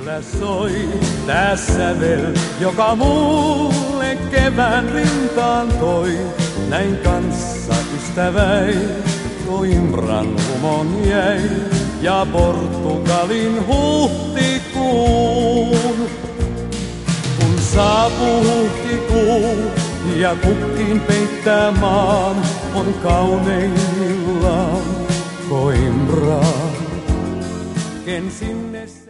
Kyllä soi tää sävel, joka mulle kevään rintaan toi. Näin kanssa ystäväin, Coimbran lumon jäi ja Portugalin huhtikuun. Kun saapuu huhtikuu ja kukkiin peittää maan, on kauneimmillaan Coimbra. Ken sinne